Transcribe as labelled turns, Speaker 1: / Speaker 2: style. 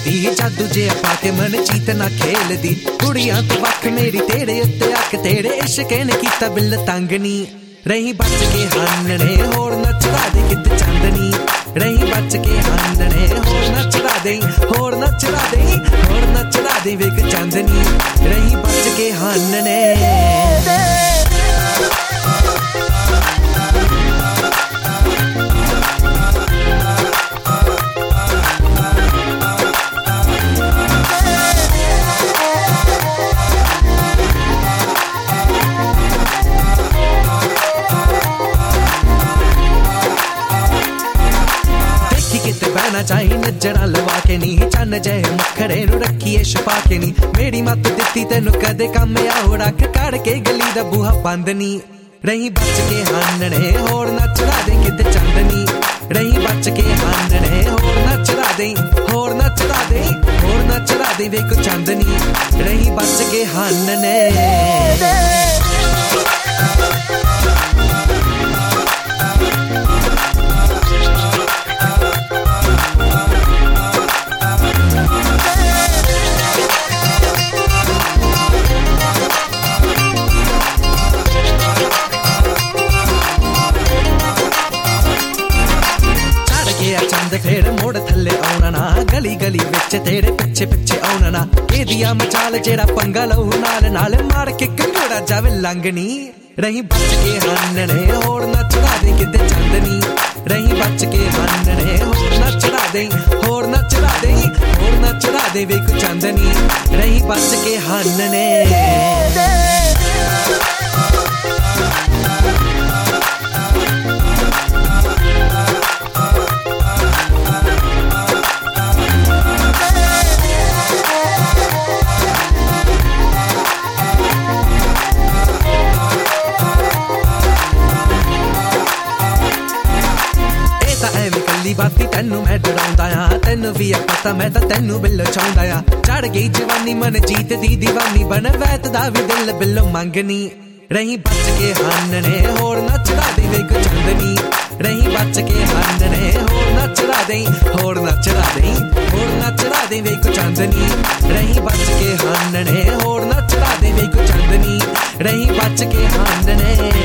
Speaker 1: दी जादू जे पाके मन जीत ना खेल दी कुड़ियां तो वख मेरी तेरे उत्ते अख तेरे इश्के ने कीता बिल तंगनी रही बच के हानने होर नचदा दे कित चांदनी रही बच के हानने होर नचदा दे होर नचदा दे होर नचदा दे वेख चांदनी रही बच के हानने बहना चाहिए नजरा लवा के नी चन जय मखरे नु रखिए छुपा के नी मेरी मत दित्ती तेनु कदे कम आओ रख कड़ के गली दा बूहा बंद नी रही बच के हानने होर नचदा दे कित चांदनी रही बच के हानने होर नचदा दे होर नचदा दे होर नचदा दे वेख चांदनी रही बच के हानने चंद फिर मुड़ थले आउना ना गली गली विच तेरे पिछे पिछे आउना ना ए दिया मचाल जेड़ा पंगा लहू नाल नाल मार के कंगड़ा जावे लंगनी रही बच के हानने होर नचदा दे किते चांदनी रही बच के हानने होर नचदा दे होर नचदा दे होर नचदा दे वेख चांदनी रही बच के हानने बाती तेनू मैं डराउंदा आ तेनू भी पता मैं तां तेनू बिल चाहुंदा आ चढ़ गई जवानी मन जीत दी दीवानी बन वैत दा भी दिल बिल मंगनी रही बच के हानने होर नचदा दे वेख चांदनी रही बच के हानने होर नचदा दे होर नचदा दे होर नचदा दे वेख चांदनी रही बच के हानने होर नचदा दे वेख चांदनी रही बच के हानने